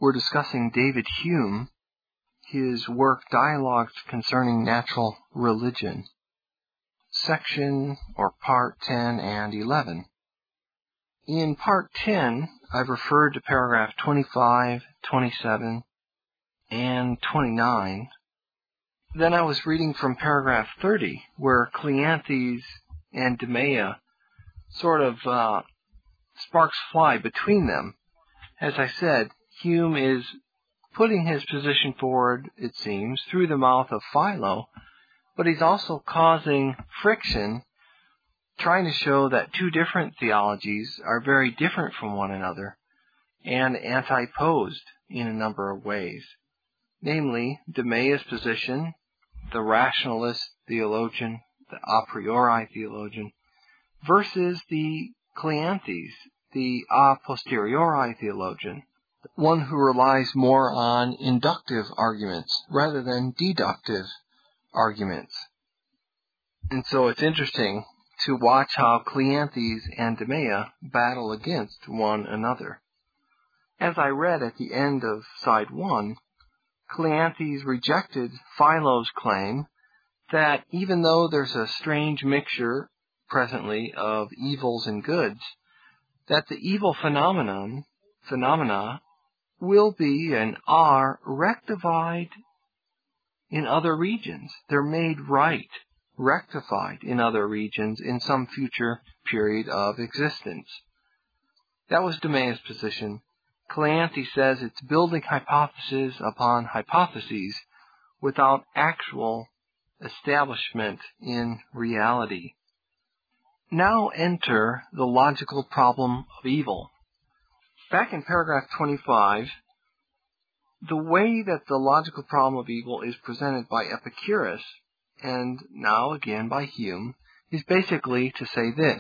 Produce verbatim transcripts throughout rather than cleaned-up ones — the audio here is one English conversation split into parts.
we're discussing David Hume, his work Dialogues Concerning Natural Religion, section or part ten and eleven. In part ten, I've referred to paragraph twenty-five, twenty-seven, and twenty-nine. Then I was reading from paragraph thirty, where Cleanthes and Demea sort of uh, sparks fly between them. As I said, Hume is putting his position forward, it seems, through the mouth of Philo, but he's also causing friction, trying to show that two different theologies are very different from one another and antiposed in a number of ways. Namely, Demea's position, the rationalist theologian, the a priori theologian, versus the Cleanthes, the a posteriori theologian, one who relies more on inductive arguments rather than deductive arguments. And so it's interesting to watch how Cleanthes and Demea battle against one another. As I read at the end of side one, Cleanthes rejected Philo's claim that even though there's a strange mixture presently of evils and goods, that the evil phenomenon, phenomena will be and are rectified in other regions. They're made right, rectified in other regions in some future period of existence. That was Demea's position. Cleanthes says it's building hypothesis upon hypotheses without actual establishment in reality. Now enter the logical problem of evil. Back in paragraph twenty-five, the way that the logical problem of evil is presented by Epicurus, and now again by Hume, is basically to say this,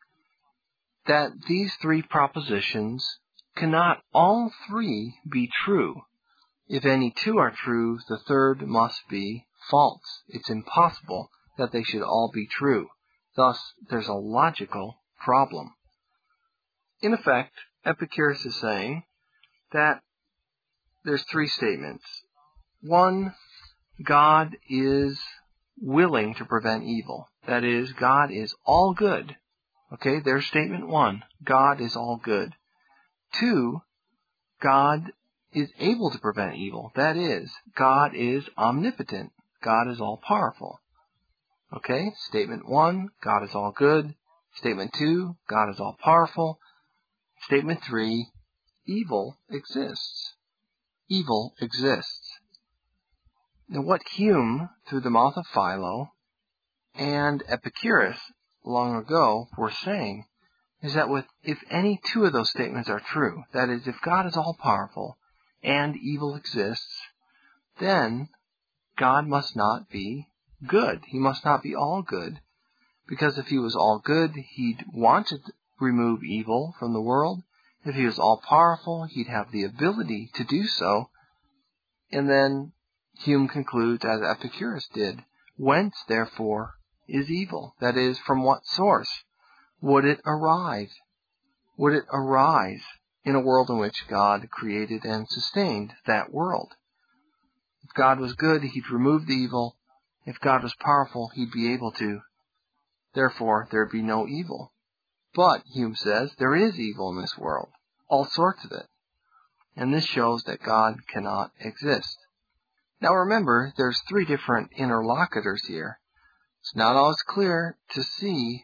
that these three propositions cannot all three be true. If any two are true, the third must be false. It's impossible that they should all be true. Thus, there's a logical problem. In effect, Epicurus is saying that there's three statements. One, God is willing to prevent evil. That is, God is all good. Okay, there's statement one. God is all good. Two, God is able to prevent evil. That is, God is omnipotent. God is all powerful. Okay, statement one, God is all good. Statement two, God is all powerful. Statement three, evil exists. Evil exists. Now what Hume, through the mouth of Philo, and Epicurus long ago were saying is that with, if any two of those statements are true, that is, if God is all powerful and evil exists, then God must not be good. He must not be all good, because if he was all good, he'd want to remove evil from the world. If he was all powerful, he'd have the ability to do so. And then Hume concludes, as Epicurus did, whence, therefore, is evil? That is, from what source would it arise? Would it arise in a world in which God created and sustained that world? If God was good, he'd remove the evil. If God was powerful, he'd be able to. Therefore, there'd be no evil. But, Hume says, there is evil in this world, all sorts of it. And this shows that God cannot exist. Now remember, there's three different interlocutors here. It's not always clear to see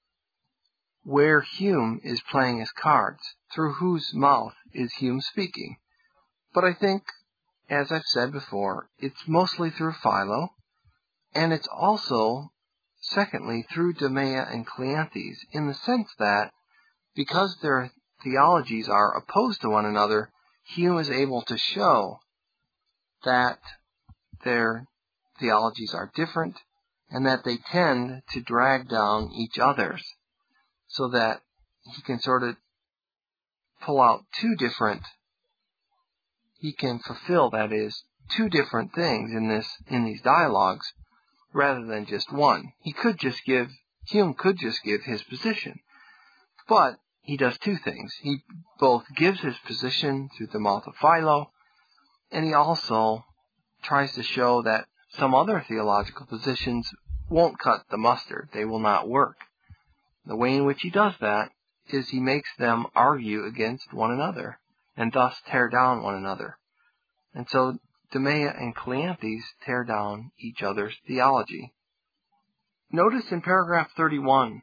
where Hume is playing his cards, through whose mouth is Hume speaking. But I think, as I've said before, it's mostly through Philo, and it's also, secondly, through Demea and Cleanthes, in the sense that, because their theologies are opposed to one another, Hume is able to show that their theologies are different, and that they tend to drag down each other's, so that he can sort of pull out two different, he can fulfill, that is, two different things in this, in these dialogues, rather than just one. He could just give, Hume could just give his position, but he does two things. He both gives his position through the mouth of Philo, And he also tries to show that some other theological positions won't cut the mustard. They will not work. The way in which he does that is he makes them argue against one another and thus tear down one another. And so Demea and Cleanthes tear down each other's theology. Notice in paragraph thirty-one,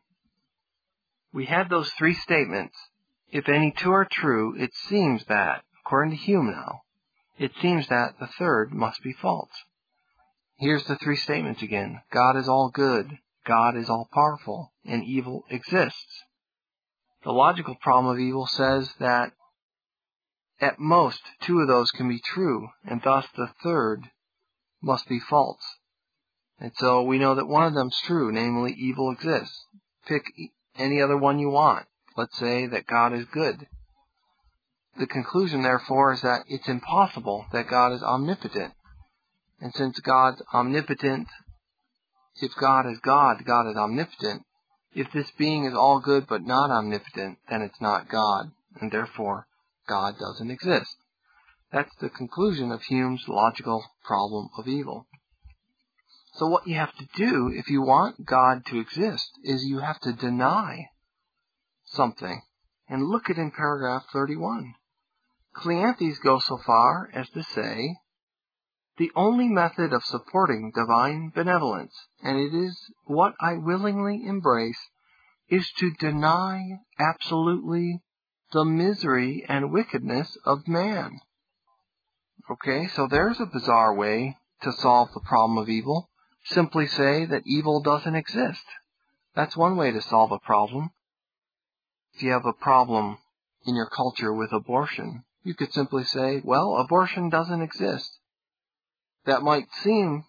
we had those three statements. If any two are true, it seems that, according to Hume now, it seems that the third must be false. Here's the three statements again. God is all good. God is all powerful, and evil exists. The logical problem of evil says that at most two of those can be true, and thus the third must be false. And so we know that one of them's true, namely evil exists. Pick any other one you want. Let's say that God is good. The conclusion, therefore, is that it's impossible that God is omnipotent. And since God's omnipotent, if God is God, God is omnipotent. If this being is all good but not omnipotent, then it's not God, and therefore God doesn't exist. That's the conclusion of Hume's logical problem of evil. So what you have to do if you want God to exist is you have to deny something. And look at in paragraph thirty-one. Cleanthes goes so far as to say, the only method of supporting divine benevolence, and it is what I willingly embrace, is to deny absolutely the misery and wickedness of man. Okay, so there's a bizarre way to solve the problem of evil. Simply say that evil doesn't exist. That's one way to solve a problem. If you have a problem in your culture with abortion, you could simply say, well, abortion doesn't exist. That might seem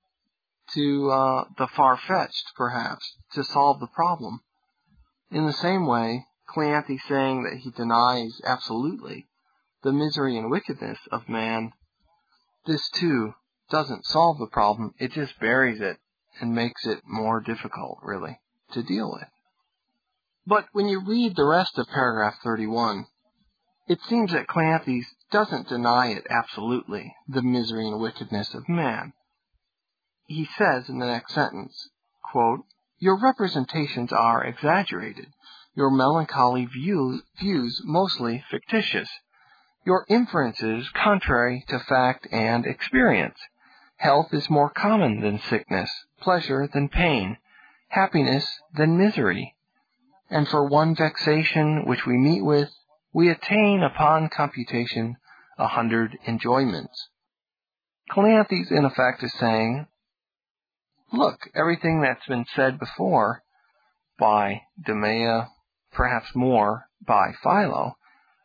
to uh, the far-fetched, perhaps, to solve the problem. In the same way, Cleanthes saying that he denies absolutely the misery and wickedness of man, this too doesn't solve the problem. It just buries it and makes it more difficult, really, to deal with. But when you read the rest of paragraph thirty-one, it seems that Cleanthes doesn't deny it absolutely, the misery and wickedness of man. He says in the next sentence, quote, your representations are exaggerated, your melancholy view, views mostly fictitious, your inferences contrary to fact and experience. Health is more common than sickness, pleasure than pain, happiness than misery. And for one vexation which we meet with, we attain upon computation a hundred enjoyments. Cleanthes, in effect, is saying, look, everything that's been said before by Demea, perhaps more by Philo,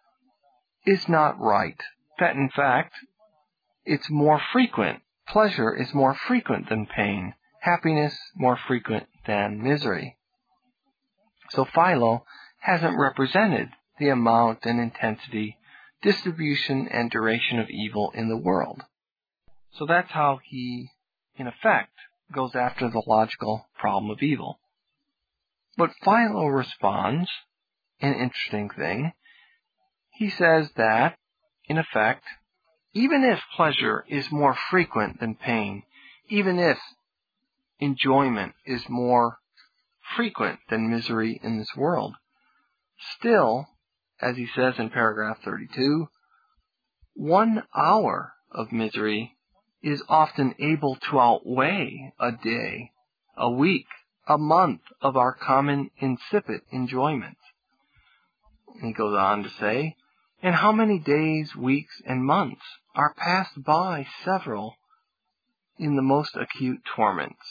is not right. That, in fact, it's more frequent. Pleasure is more frequent than pain. Happiness more frequent than misery. So Philo hasn't represented the amount and intensity, distribution and duration of evil in the world. So that's how he, in effect, goes after the logical problem of evil. But Philo responds, an interesting thing. He says that, in effect, even if pleasure is more frequent than pain, even if enjoyment is more frequent than misery in this world, still, as he says in paragraph thirty-two, one hour of misery is often able to outweigh a day, a week, a month of our common insipid enjoyment. And he goes on to say, and how many days, weeks, and months are passed by several in the most acute torments.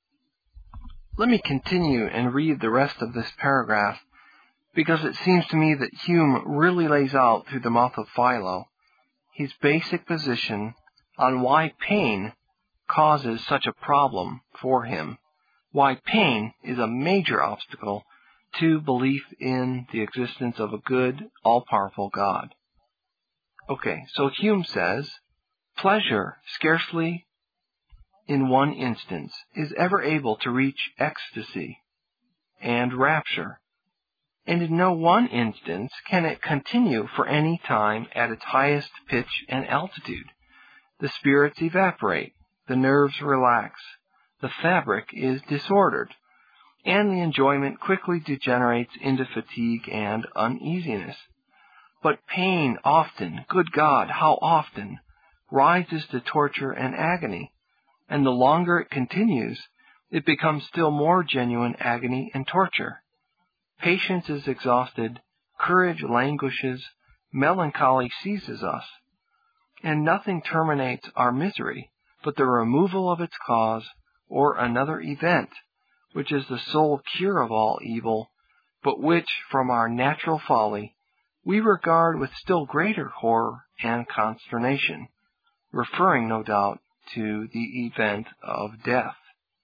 Let me continue and read the rest of this paragraph, because it seems to me that Hume really lays out through the mouth of Philo his basic position on why pain causes such a problem for him, why pain is a major obstacle to belief in the existence of a good, all-powerful God. Okay, so Hume says, pleasure scarcely in one instance is ever able to reach ecstasy and rapture, and in no one instance can it continue for any time at its highest pitch and altitude. The spirits evaporate, the nerves relax, the fabric is disordered, and the enjoyment quickly degenerates into fatigue and uneasiness. But pain often, good God, how often, rises to torture and agony, and the longer it continues, it becomes still more genuine agony and torture. Patience is exhausted, courage languishes, melancholy seizes us, and nothing terminates our misery but the removal of its cause or another event, which is the sole cure of all evil, but which, from our natural folly, we regard with still greater horror and consternation, referring, no doubt, to the event of death.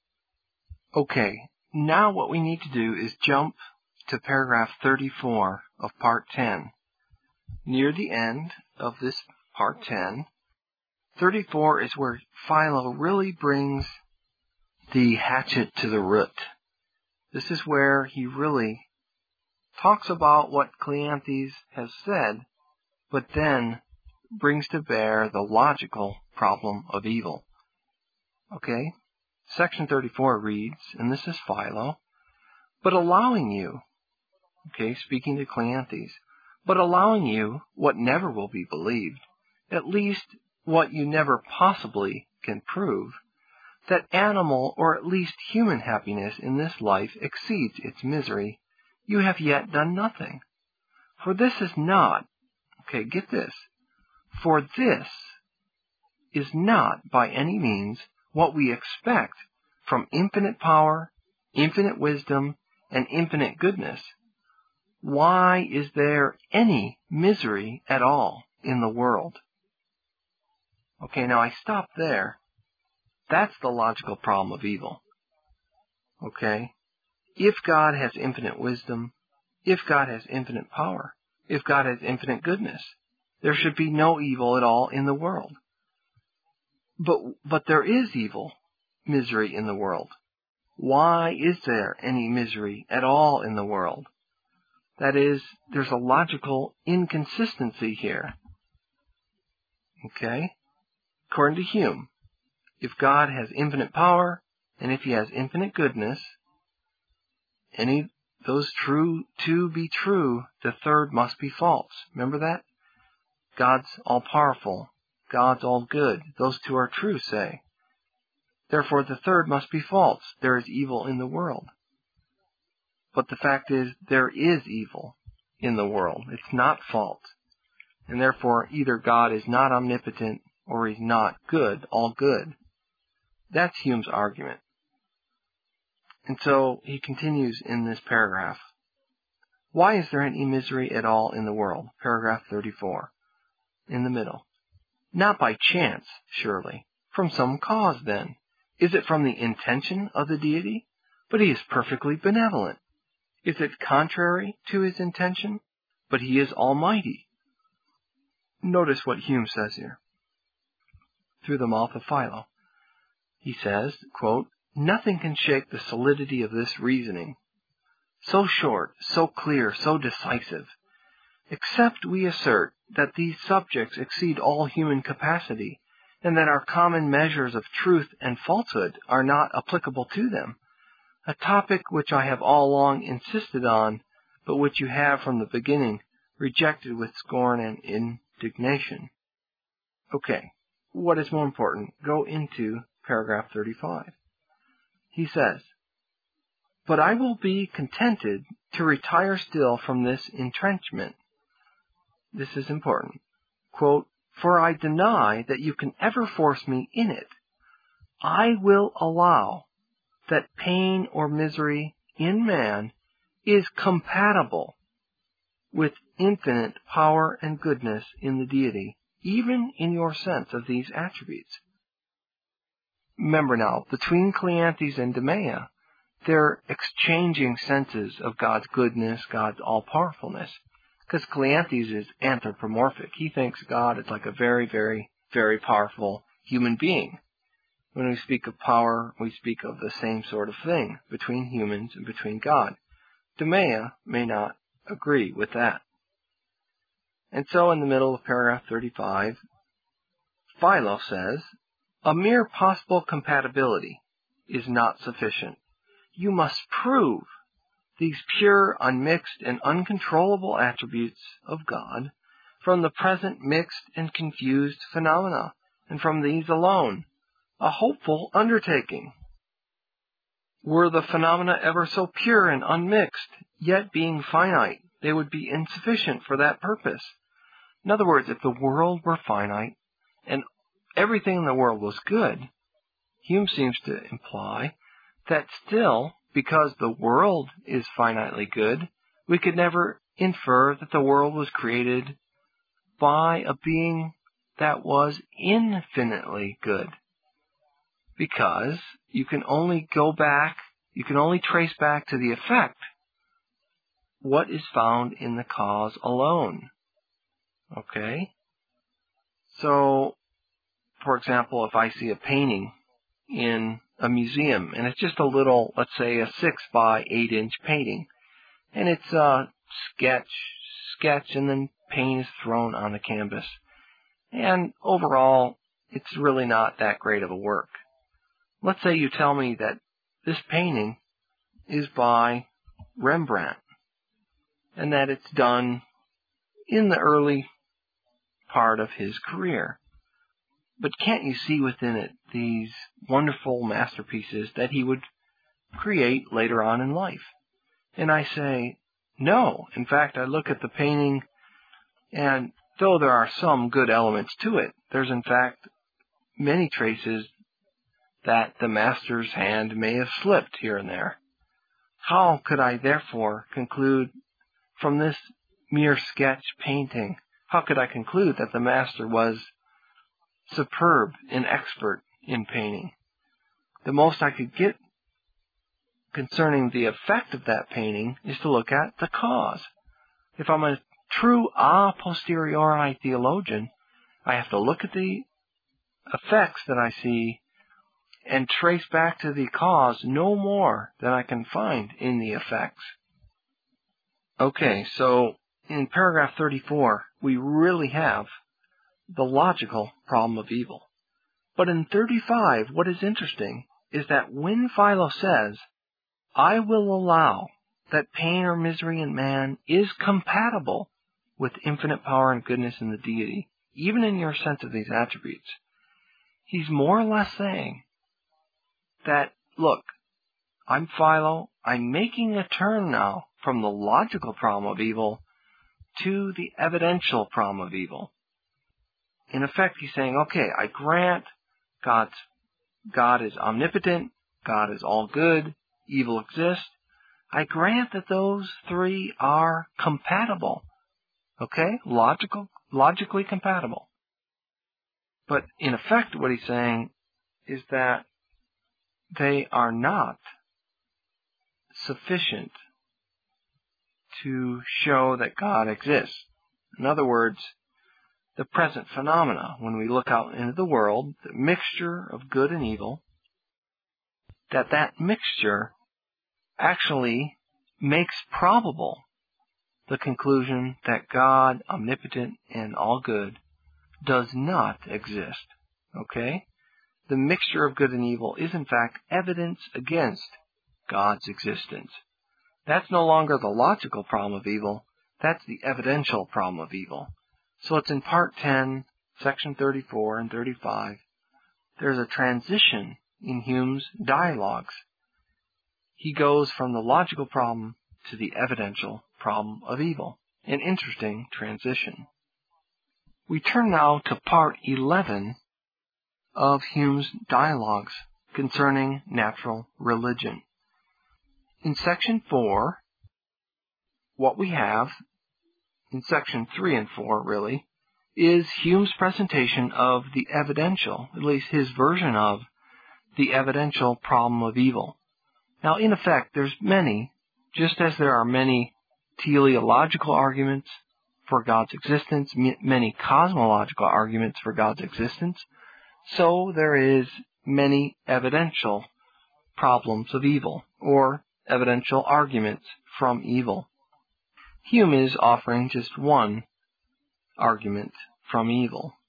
Okay, now what we need to do is jump to paragraph thirty-four of part ten. Near the end of this part ten, thirty-four is where Philo really brings the hatchet to the root. This is where he really talks about what Cleanthes has said, but then brings to bear the logical problem of evil. Okay? Section thirty-four reads, and this is Philo, but allowing you, okay, speaking to Cleanthes, but allowing you what never will be believed, at least what you never possibly can prove, that animal or at least human happiness in this life exceeds its misery, you have yet done nothing. For this is not, okay, get this, for this is not by any means what we expect from infinite power, infinite wisdom, and infinite goodness. Why is there any misery at all in the world? Okay, now I stop there. That's the logical problem of evil. Okay? If God has infinite wisdom, if God has infinite power, if God has infinite goodness, there should be no evil at all in the world. But, but there is evil, misery in the world. Why is there any misery at all in the world? That is, there's a logical inconsistency here. Okay? According to Hume, if God has infinite power, and if he has infinite goodness, any those true two be true, the third must be false. Remember that? God's all-powerful. God's all-good. Those two are true, say. Therefore, the third must be false. There is evil in the world. But the fact is, there is evil in the world. It's not false. And therefore, either God is not omnipotent or he's not good, all good. That's Hume's argument. And so he continues in this paragraph. Why is there any misery at all in the world? Paragraph thirty-four. In the middle. Not by chance, surely. From some cause, then. Is it from the intention of the deity? But he is perfectly benevolent. Is it contrary to his intention? But he is almighty. Notice what Hume says here. Through the mouth of Philo. He says, quote, nothing can shake the solidity of this reasoning. So short, so clear, so decisive. Except we assert that these subjects exceed all human capacity, and that our common measures of truth and falsehood are not applicable to them, a topic which I have all along insisted on, but which you have from the beginning rejected with scorn and indignation. Okay, what is more important? Go into paragraph thirty-five. He says, but I will be contented to retire still from this entrenchment. This is important. Quote, for I deny that you can ever force me in it. I will allow that pain or misery in man is compatible with infinite power and goodness in the deity, even in your sense of these attributes. Remember now, between Cleanthes and Demea, they're exchanging senses of God's goodness, God's all-powerfulness. Because Cleanthes is anthropomorphic. He thinks God is like a very, very, very powerful human being. When we speak of power, we speak of the same sort of thing between humans and between God. Demea may not agree with that. And so in the middle of paragraph thirty-five, Philo says, a mere possible compatibility is not sufficient. You must prove these pure, unmixed, and uncontrollable attributes of God from the present mixed and confused phenomena, and from these alone, a hopeful undertaking. Were the phenomena ever so pure and unmixed, yet being finite, they would be insufficient for that purpose. In other words, if the world were finite and everything in the world was good, Hume seems to imply that still, because the world is finitely good, we could never infer that the world was created by a being that was infinitely good. Because you can only go back, you can only trace back to the effect what is found in the cause alone. Okay? So, for example, if I see a painting in a museum, and it's just a little, let's say, a six by eight inch painting, and it's a sketch, sketch, and then paint is thrown on the canvas. And overall, it's really not that great of a work. Let's say you tell me that this painting is by Rembrandt, and that it's done in the early part of his career. But can't you see within it these wonderful masterpieces that he would create later on in life? And I say, no. In fact, I look at the painting, and though there are some good elements to it, there's in fact many traces that the master's hand may have slipped here and there. How could I therefore conclude from this mere sketch painting, how could I conclude that the master was superb and expert in painting? The most I could get concerning the effect of that painting is to look at the cause. If I'm a true a posteriori theologian, I have to look at the effects that I see and trace back to the cause no more than I can find in the effects. Okay, so in paragraph thirty-four, we really have the logical problem of evil. But in thirty-five, what is interesting is that when Philo says, I will allow that pain or misery in man is compatible with infinite power and goodness in the deity, even in your sense of these attributes, he's more or less saying that, look, I'm Philo, I'm making a turn now from the logical problem of evil to the evidential problem of evil. In effect, he's saying, okay, I grant God's, God is omnipotent, God is all good, evil exists. I grant that those three are compatible. Okay? Logical, logically compatible. But in effect, what he's saying is that they are not sufficient to show that God exists. In other words, the present phenomena, when we look out into the world, the mixture of good and evil, that that mixture actually makes probable the conclusion that God, omnipotent and all good, does not exist. Okay? The mixture of good and evil is in fact evidence against God's existence. That's no longer the logical problem of evil, that's the evidential problem of evil. So it's in part ten, section thirty-four and thirty-five. There's a transition in Hume's dialogues. He goes from the logical problem to the evidential problem of evil. An interesting transition. We turn now to part eleven of Hume's dialogues concerning natural religion. In section four, what we have, in section three and four really, is Hume's presentation of the evidential, at least his version of the evidential problem of evil. Now, in effect, there's many, just as there are many teleological arguments for God's existence, many cosmological arguments for God's existence, so there is many evidential problems of evil, or evidential arguments from evil. Hume is offering just one argument from evil.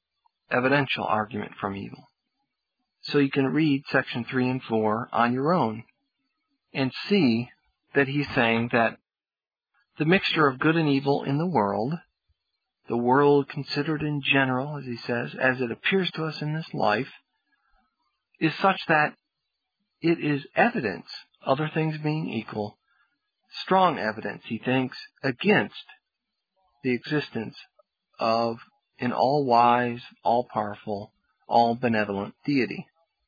evidential argument from evil. So you can read section three and four on your own and see that he's saying that the mixture of good and evil in the world, the world considered in general, as he says, as it appears to us in this life, is such that it is evidence, other things being equal, strong evidence, he thinks, against the existence of an all-wise, all-powerful, all-benevolent deity.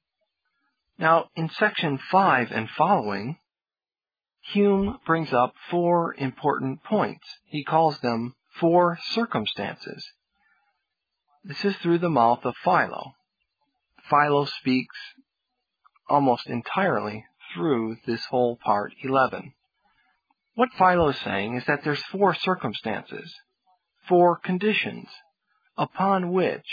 Now, in section five and following, Hume brings up four important points. He calls them four circumstances. This is through the mouth of Philo. Philo speaks almost entirely through this whole part eleven. What Philo is saying is that there's four circumstances, four conditions, upon which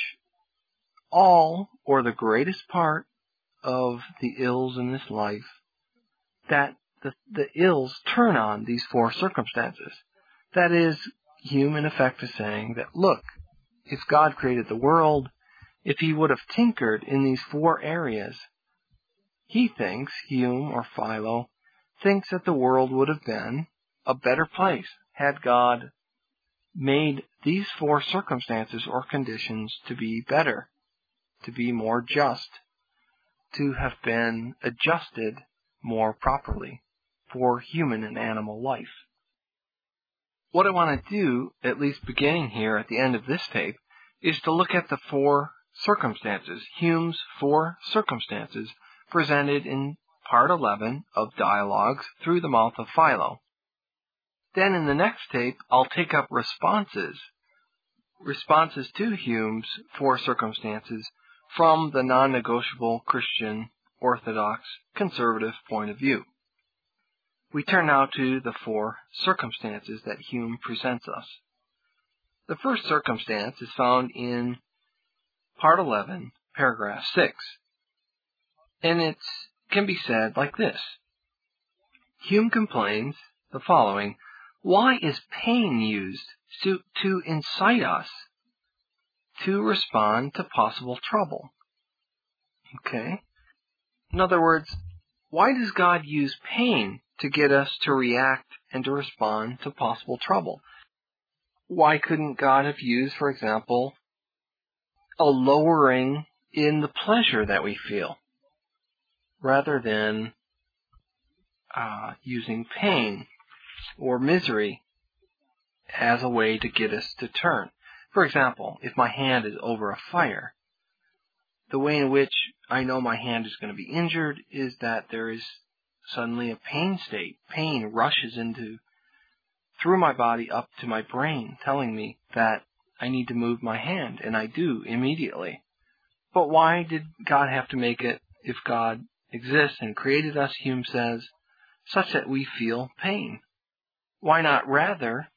all, or the greatest part, of the ills in this life, that the, the ills turn on these four circumstances. That is, Hume in effect is saying that, look, if God created the world, if he would have tinkered in these four areas, he thinks, Hume or Philo, thinks that the world would have been a better place had God made these four circumstances or conditions to be better, to be more just, to have been adjusted more properly for human and animal life. What I want to do, at least beginning here at the end of this tape, is to look at the four circumstances, Hume's four circumstances, presented in part eleven of Dialogues through the mouth of Philo. Then in the next tape, I'll take up responses, responses to Hume's four circumstances from the non-negotiable Christian, Orthodox, conservative point of view. We turn now to the four circumstances that Hume presents us. The first circumstance is found in part eleven, paragraph six. And it can be said like this. Hume complains the following: why is pain used to, to incite us to respond to possible trouble? Okay? In other words, why does God use pain to get us to react and to respond to possible trouble? Why couldn't God have used, for example, a lowering in the pleasure that we feel, rather than uh, using pain or misery as a way to get us to turn? For example, if my hand is over a fire, the way in which I know my hand is going to be injured is that there is suddenly a pain state. Pain rushes into, through my body up to my brain, telling me that I need to move my hand, and I do immediately. But why did God have to make it, if God exists and created us, Hume says, such that we feel pain? Why not rather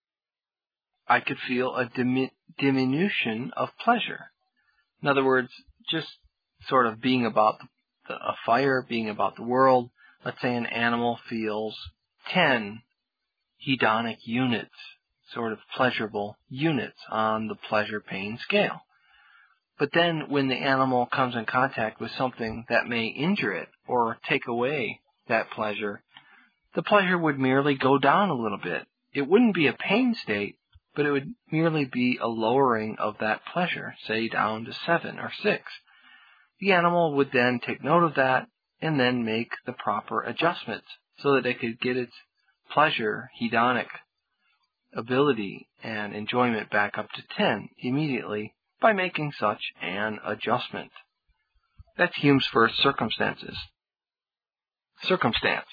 I could feel a dimi- diminution of pleasure? In other words, just sort of being about the, a fire, being about the world. Let's say an animal feels ten hedonic units, sort of pleasurable units on the pleasure-pain scale. But then when the animal comes in contact with something that may injure it or take away that pleasure, the pleasure would merely go down a little bit. It wouldn't be a pain state, but it would merely be a lowering of that pleasure, say down to seven or six. The animal would then take note of that and then make the proper adjustments so that it could get its pleasure, hedonic ability and enjoyment back up to ten immediately by making such an adjustment. That's Hume's first circumstances. Circumstance.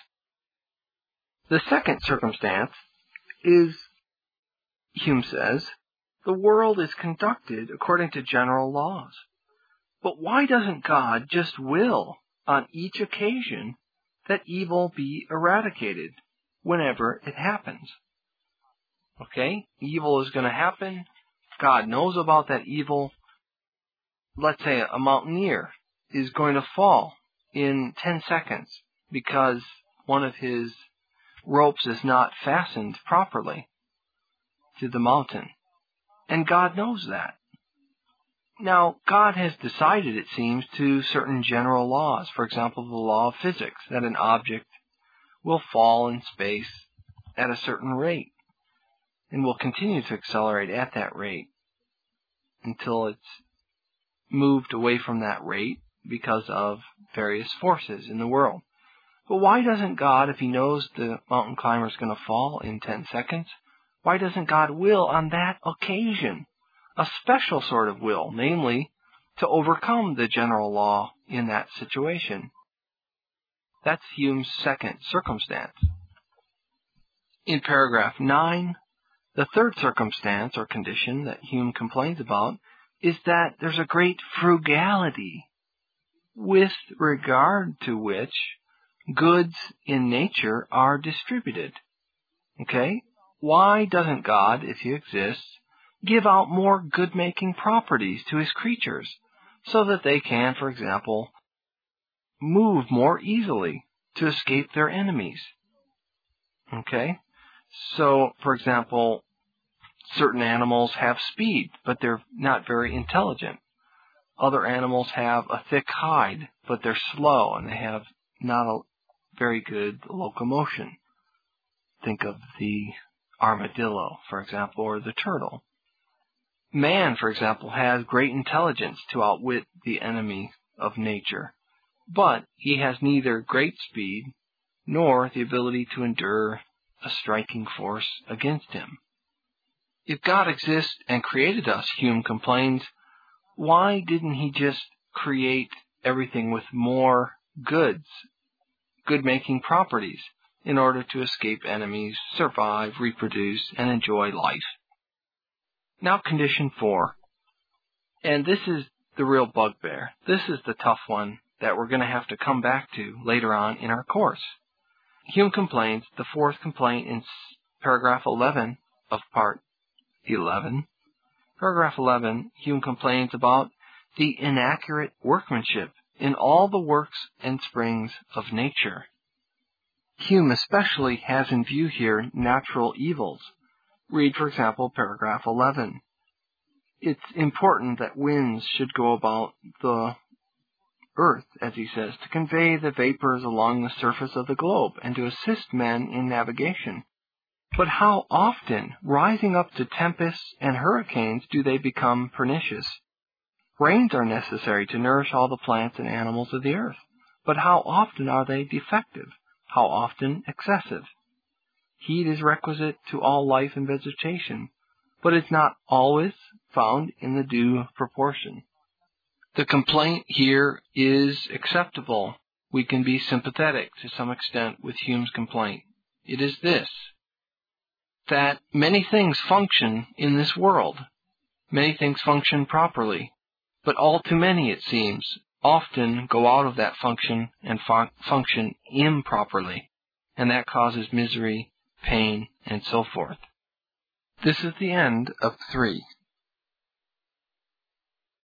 The second circumstance is, Hume says, the world is conducted according to general laws. But why doesn't God just will on each occasion that evil be eradicated whenever it happens? Okay, evil is going to happen. God knows about that evil. Let's say a mountaineer is going to fall in ten seconds because one of his ropes is not fastened properly to the mountain. And God knows that. Now, God has decided, it seems, to certain general laws. For example, the law of physics, that an object will fall in space at a certain rate and will continue to accelerate at that rate until it's moved away from that rate because of various forces in the world. But why doesn't God, if he knows the mountain climber is going to fall in ten seconds, why doesn't God will on that occasion a special sort of will, namely to overcome the general law in that situation? That's Hume's second circumstance. In paragraph nine, the third circumstance or condition that Hume complains about is that there's a great frugality with regard to which goods in nature are distributed. Okay? Why doesn't God, if he exists, give out more good-making properties to his creatures so that they can, for example, move more easily to escape their enemies? Okay? So, for example, certain animals have speed, but they're not very intelligent. Other animals have a thick hide, but they're slow and they have not a very good locomotion. Think of the armadillo, for example, or the turtle. Man, for example, has great intelligence to outwit the enemy of nature, but he has neither great speed nor the ability to endure a striking force against him. If God exists and created us, Hume complains, why didn't he just create everything with more goods, good-making properties, in order to escape enemies, survive, reproduce, and enjoy life? Now, condition four. And this is the real bugbear. This is the tough one that we're going to have to come back to later on in our course. Hume complains, the fourth complaint in paragraph eleven of part eleven. Paragraph eleven, Hume complains about the inaccurate workmanship in all the works and springs of nature. Hume especially has in view here natural evils. Read, for example, paragraph eleven. It's important that winds should go about the earth, as he says, to convey the vapors along the surface of the globe and to assist men in navigation. But how often, rising up to tempests and hurricanes, do they become pernicious? Rains are necessary to nourish all the plants and animals of the earth, but how often are they defective? How often excessive? Heat is requisite to all life and vegetation, but it's not always found in the due proportion. The complaint here is acceptable. We can be sympathetic to some extent with Hume's complaint. It is this, that many things function in this world. Many things function properly, but all too many, it seems, often go out of that function and fun- function improperly, and that causes misery, pain, and so forth. This is the end of three.